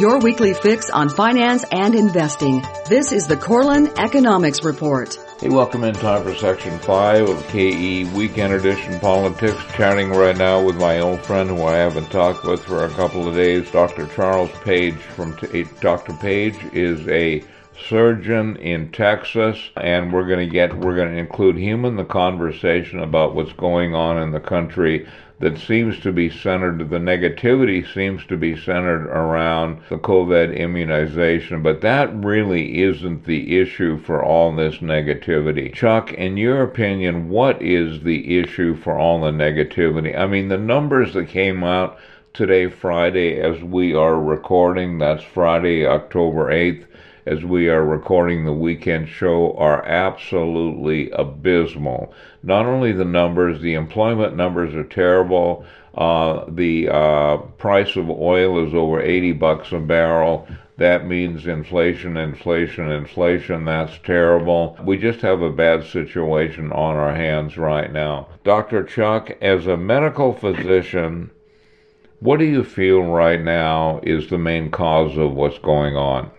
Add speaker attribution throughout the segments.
Speaker 1: Your weekly fix on finance and investing. This is the Corlin Economics Report.
Speaker 2: Hey, welcome in. Time for Section 5 of KE Weekend Edition Politics. Chatting right now with my old friend who I haven't talked with for a couple of days, Dr. Charles Page. Dr. Page is a surgeon in Texas, and we're going to include him in the conversation about what's going on in the country that seems to be centered, the negativity seems to be centered around the COVID immunization, but that really isn't the issue for all this negativity. Chuck, in your opinion, what is the issue for all the negativity? I mean, the numbers that came out today, Friday, as we are recording, that's Friday, October 8th, as we are recording the weekend show, are absolutely abysmal. Not only the numbers, the employment numbers are terrible. The price of oil is over $80 a barrel. That means inflation. That's terrible. We just have a bad situation on our hands right now. Dr. Chuck, as a medical physician, what do you feel right now is the main cause of what's going on?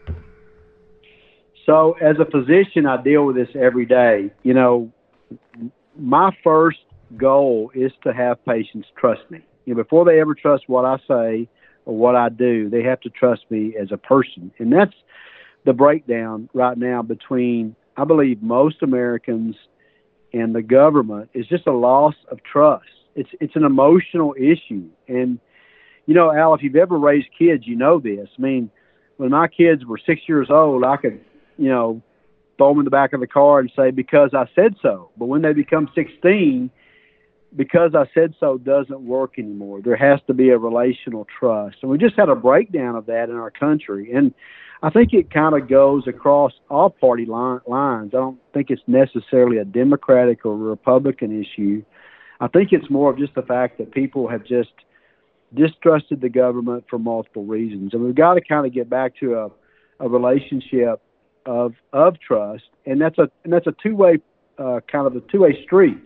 Speaker 3: So as a physician, I deal with this every day. You know, my first goal is to have patients trust me. You know, before they ever trust what I say or what I do, they have to trust me as a person. And that's the breakdown right now between, I believe, most Americans and the government is just a loss of trust. It's an emotional issue. And, you know, Al, if you've ever raised kids, you know this. I mean, when my kids were 6 years old, I could, you know, throw them in the back of the car and say, because I said so. But when they become 16, because I said so doesn't work anymore. There has to be a relational trust. And we just had a breakdown of that in our country. And I think it kind of goes across all party lines. I don't think it's necessarily a Democratic or Republican issue. I think it's more of just the fact that people have just distrusted the government for multiple reasons. And we've got to kind of get back to a relationship of trust, and that's a two-way kind of a two-way street.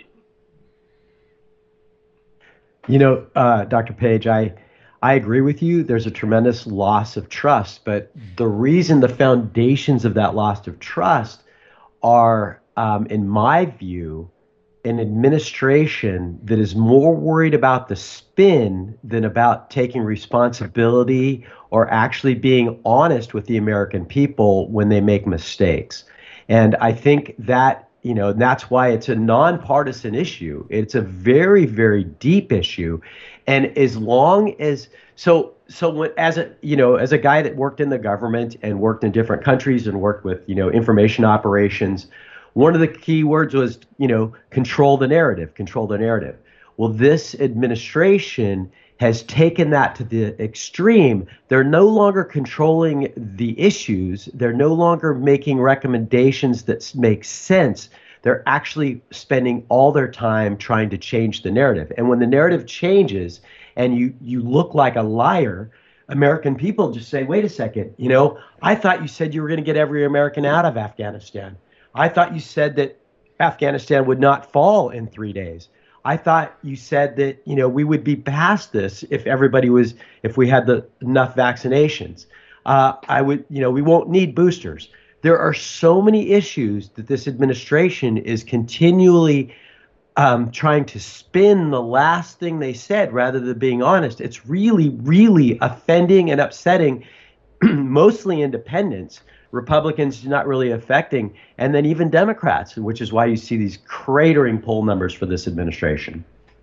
Speaker 4: You know, Dr. Page, I agree with you. There's a tremendous loss of trust, but the reason the foundations of that loss of trust are, in my view, an administration that is more worried about the spin than about taking responsibility or actually being honest with the American people when they make mistakes. And I think that, you know, that's why it's a nonpartisan issue. It's a very, very deep issue. And as long as, so when, as a guy that worked in the government and worked in different countries and worked with, you know, information operations, one of the key words was, you know, control the narrative. Well, this administration has taken that to the extreme. They're no longer controlling the issues. They're no longer making recommendations that make sense. They're actually spending all their time trying to change the narrative. And when the narrative changes and you look like a liar, American people just say, wait a second, you know, I thought you said you were going to get every American out of Afghanistan. I thought you said that Afghanistan would not fall in 3 days. I thought you said that, you know, we would be past this if we had enough vaccinations. We won't need boosters. There are so many issues that this administration is continually trying to spin the last thing they said rather than being honest. It's really, really offending and upsetting, mostly independents. Republicans not really affecting, and then even Democrats, which is why you see these cratering poll numbers for this administration.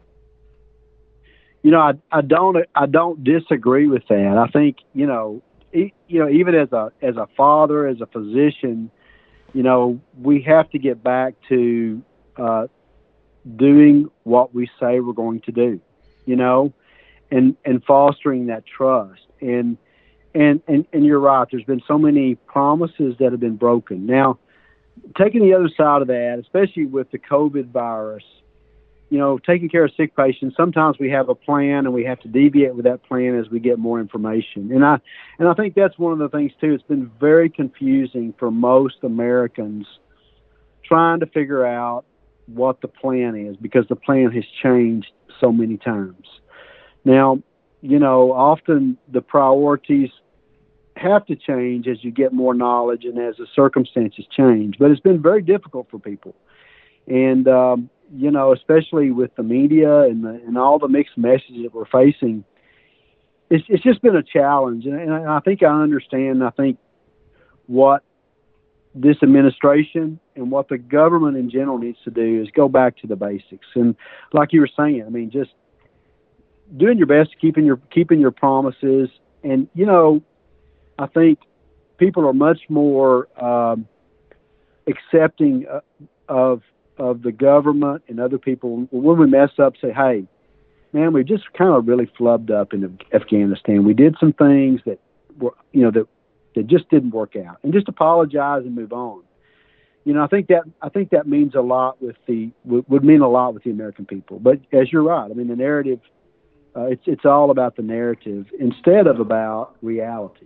Speaker 3: You know, I don't disagree with that. I think, even as a father, as a physician, you know, we have to get back to doing what we say we're going to do, you know, and fostering that trust. And you're right. There's been so many promises that have been broken. Now, taking the other side of that, especially with the COVID virus, you know, taking care of sick patients, sometimes we have a plan and we have to deviate with that plan as we get more information. And I think that's one of the things too. It's been very confusing for most Americans trying to figure out what the plan is because the plan has changed so many times. Now, you know, often the priorities have to change as you get more knowledge and as the circumstances change. But it's been very difficult for people. And, especially with the media and all the mixed messages that we're facing, it's just been a challenge. And I think I understand, I think what this administration and what the government in general needs to do is go back to the basics. And like you were saying, I mean, just doing your best, keeping your promises. And, I think people are much more accepting of the government and other people. When we mess up, say, hey, man, we just kind of really flubbed up in Afghanistan. We did some things that were, that just didn't work out, and just apologize and move on. I think that means a lot would mean a lot with the American people. But as you're right, I mean, the narrative, it's all about the narrative instead of about reality.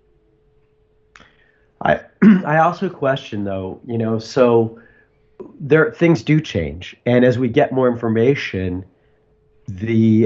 Speaker 4: I also question, though, so things do change, and as we get more information, the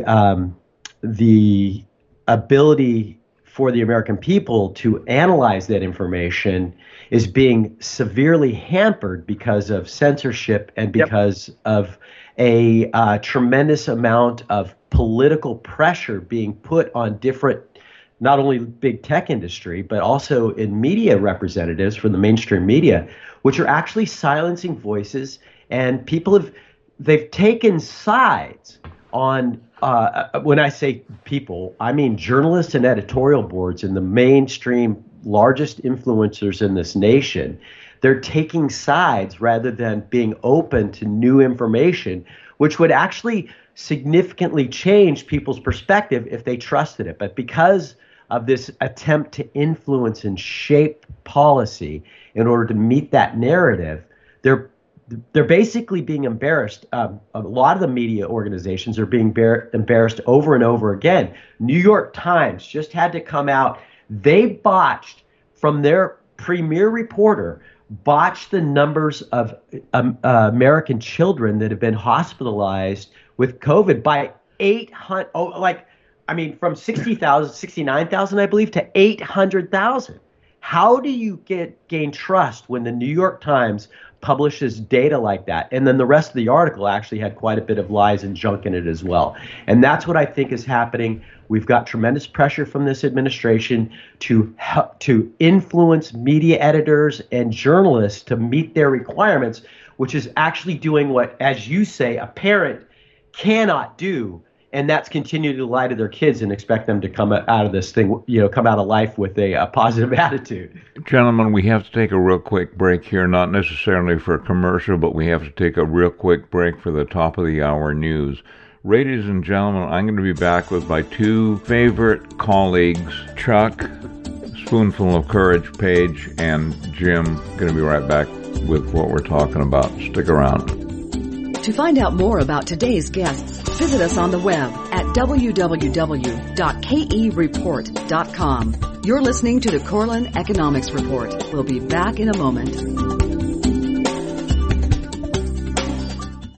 Speaker 4: ability for the American people to analyze that information is being severely hampered because of censorship and because of a tremendous amount of political pressure being put on different, not only big tech industry, but also in media representatives from the mainstream media, which are actually silencing voices. And they've taken sides on, when I say people, I mean journalists and editorial boards and the mainstream largest influencers in this nation. They're taking sides rather than being open to new information, which would actually significantly change people's perspective if they trusted it. But because of this attempt to influence and shape policy in order to meet that narrative, they're basically being embarrassed. A lot of the media organizations are being embarrassed over and over again. New York Times just had to come out. They botched, from their premier reporter, botched the numbers of American children that have been hospitalized with COVID by 800. From 60,000, 69,000, I believe, to 800,000. How do you gain trust when the New York Times publishes data like that? And then the rest of the article actually had quite a bit of lies and junk in it as well. And that's what I think is happening. We've got tremendous pressure from this administration to influence media editors and journalists to meet their requirements, which is actually doing what, as you say, a parent cannot do. And that's continue to lie to their kids and expect them to come out of this thing, come out of life with a positive attitude.
Speaker 2: Gentlemen, we have to take a real quick break here, not necessarily for a commercial, but we have to take a real quick break for the top of the hour news. Ladies and gentlemen, I'm going to be back with my two favorite colleagues, Chuck, Spoonful of Courage, Page, and Jim. Going to be right back with what we're talking about. Stick around.
Speaker 1: To find out more about today's guests, visit us on the web at www.kereport.com. You're listening to the Cortland Economics Report. We'll be back in a moment.